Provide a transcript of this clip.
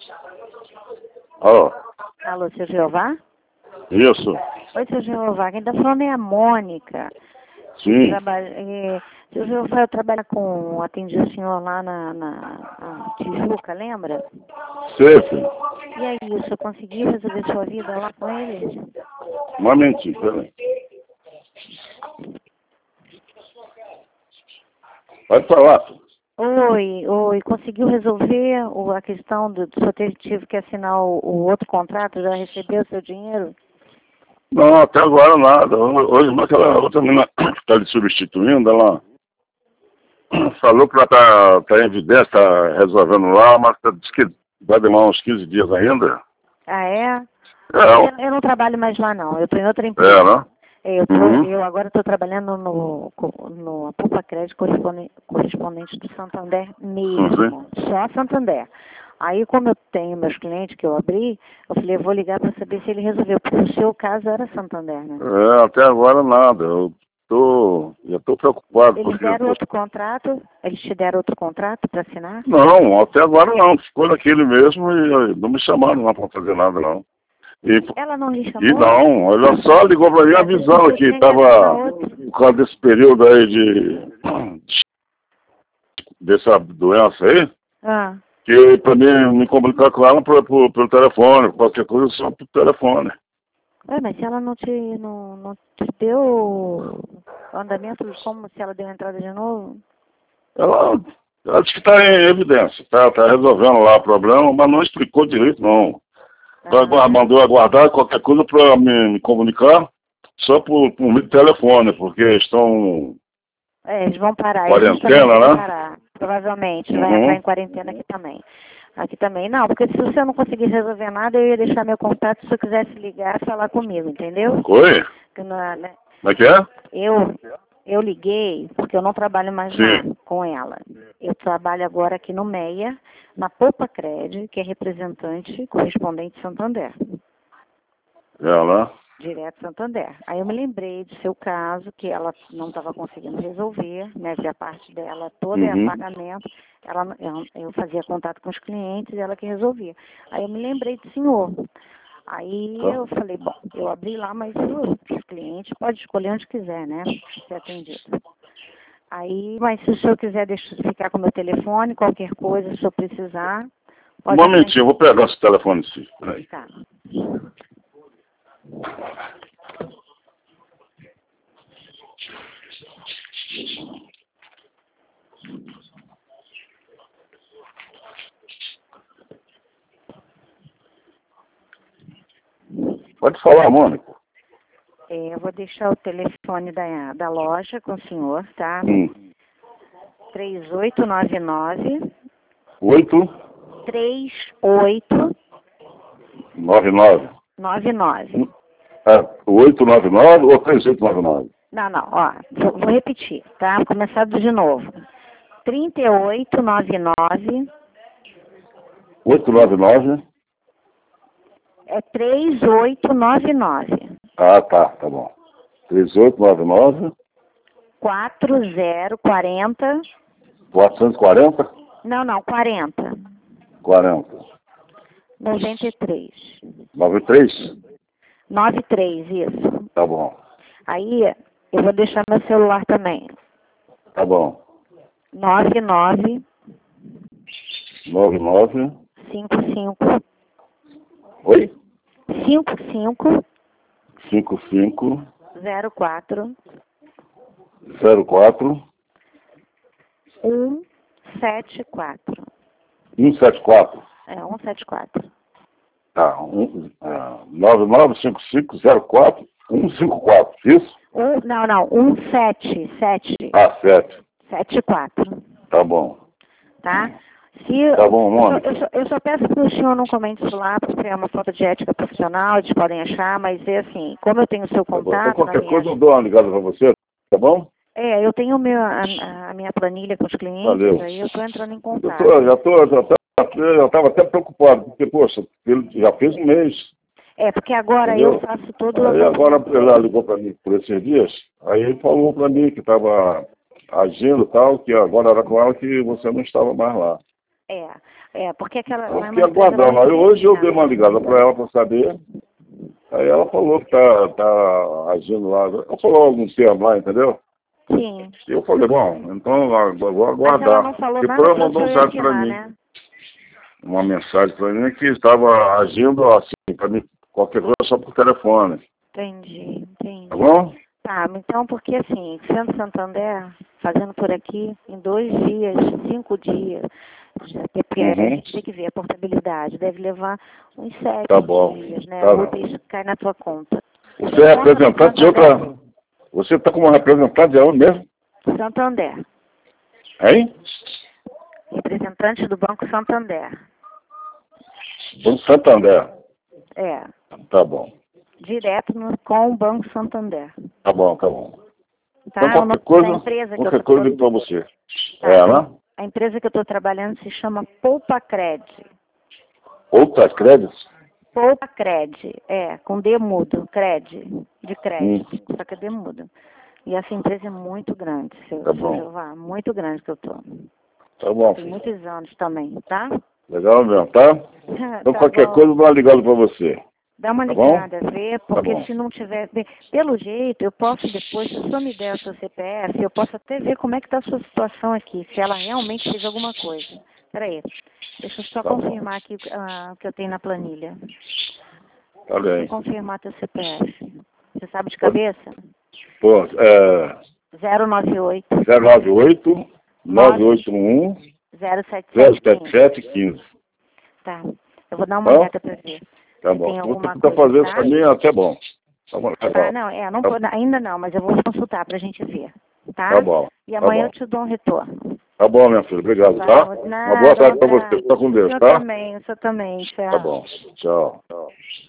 Alô? Alô, seu Jeová? Isso. Oi, seu Jeová. Quem tá falando é a Mônica. Sim. Seu Jeová, eu trabalho atendi o senhor lá na Tijuca, lembra? Sei, filho. E aí, o senhor conseguiu resolver sua vida lá com eles? Um momentinho, peraí. Pode falar, filho. Oi, conseguiu resolver a questão do senhor tive que assinar o outro contrato, já recebeu o seu dinheiro? Não, até agora nada. Hoje, aquela outra menina que está lhe substituindo, ela falou que ela tá em evidência, está resolvendo lá, mas disse que vai demorar uns 15 dias ainda. Ah, é? É, Eu não trabalho mais lá, não. Eu estou em outra empresa. né? Eu agora estou trabalhando no Poupa Crédito correspondente do Santander mesmo. Só Santander. Aí, como eu tenho meus clientes que eu abri, eu falei, eu vou ligar para saber se ele resolveu, porque o seu caso era Santander, né? É, até agora nada. Já estou preocupado. Eles deram outro contrato? Eles te deram outro contrato para assinar? Não, até agora não. Ficou naquele mesmo e não me chamaram lá para fazer nada, não. Ela não lhe chamou? E não, olha só, ligou para mim avisando que estava por causa desse período aí dessa doença aí, que para mim me comunicar com ela pelo telefone, qualquer coisa só pelo telefone. Ué, mas se ela não te deu o andamento, como se ela deu entrada de novo? Ela disse que está em evidência, tá resolvendo lá o problema, mas não explicou direito, não. Mandou aguardar qualquer coisa para me comunicar só por meio de telefone, porque estão... eles vão parar. Quarentena, né? Parar, provavelmente. Vai entrar em quarentena aqui também. Aqui também. Não, porque se você não conseguisse resolver nada, eu ia deixar meu contato se você quisesse ligar e falar comigo, entendeu? Oi? Como é que é? Eu liguei porque eu não trabalho mais lá com ela. Eu trabalho agora aqui no MEIA, na Poupa Crédito, que é representante correspondente Santander. Ela? Direto Santander. Aí eu me lembrei do seu caso, que ela não estava conseguindo resolver, né? Que a parte dela toda é pagamento. Eu fazia contato com os clientes e ela que resolvia. Aí eu me lembrei do senhor. Aí eu falei, bom, eu abri lá, mas os clientes podem escolher onde quiser, né? Ser atendido. Aí, mas se o senhor quiser ficar com o meu telefone, qualquer coisa, se o senhor precisar... Um momentinho, eu vou pegar esse telefone sim. Peraí. Tá. Pode falar, Mônica. Eu vou deixar o telefone da loja com o senhor, tá? 3899 8 38 99 99. 899 ou 3899? Não, ó, vou repetir, tá? Vou começar de novo. 3899 899? É 3899. Ah, tá bom. 3899 4040 440? Não, 40 40. 93. 93? 93, isso. Tá bom. Aí, eu vou deixar meu celular também. Tá bom. 99 55 Oi? 55 55 04 04 174. 174. 174. Tá. 995504 154. Isso? Não, 177. 7. 74. Tá bom. Tá? Tá bom, Mônica. Eu só peço que o senhor não comente isso lá, porque é uma falta de ética profissional, eles podem achar, mas é assim, como eu tenho o seu contato... Então, qualquer coisa eu dou uma ligada pra você, tá bom? Eu tenho a minha planilha com os clientes, Valeu. aí eu estou entrando em contato. Já estava até preocupado, porque, poxa, ele já fez um mês. Porque agora entendeu? eu faço todo Aí agora ela ligou para mim por esses dias, aí ele falou para mim que estava agindo e tal, que agora era com ela que você não estava mais lá. Porque aquela... Eu fiquei aguardando. Aí hoje eu dei uma ligada para ela para saber. Aí ela falou que tá agindo lá. Ela falou algum termo lá, entendeu? Sim. E eu falei, bom, então vou aguardar. Mas ela não falou Depois nada ela mandou um zap para mim. né? Uma mensagem para mim que estava agindo assim, para mim, qualquer coisa só por telefone. Entendi. Tá bom? Tá, então porque assim, Centro Santander, fazendo por aqui, em 2 dias, 5 dias, porque a gente tem que ver a portabilidade, deve levar uns 7 dias, né? Tá Úteis cai na tua conta. Você é representante de outra... Você está como representante de onde mesmo? Santander. Hein? Representante do Banco Santander. Banco Santander. Tá bom. Direto com o Banco Santander. Tá bom. Tá? Então, qualquer coisa eu para você. Né? A empresa que eu estou trabalhando se chama Poupacred. Poupacred? Poupacred, com D mudo, de crédito, só que é D mudo. E essa empresa é muito grande, seu Jeová, muito grande que eu estou. Tá bom. Tem muitos anos também, tá? Legal mesmo, tá? Então qualquer coisa eu dou uma ligada para você. Dá uma ligada, vê, porque se não tiver... Pelo jeito, eu posso depois, se o senhor me der o seu CPF, eu posso até ver como é que está a sua situação aqui, se ela realmente fez alguma coisa. Peraí, deixa eu só confirmar aqui o que eu tenho na planilha. Tá bem. Vou confirmar teu CPF. Você sabe de cabeça? 098 981 07715. Tá. Eu vou dar uma olhada para ver. Tá bom. Vou tentar fazer isso também, até bom. Tá bom. Ainda não, mas eu vou consultar pra gente ver. Tá? Tá bom. E amanhã eu te dou um retorno. Tá bom, minha filha. Obrigado, tá? Uma boa tarde pra você. Fica com Deus, tá? O senhor também. Tchau. Tá bom. Tchau.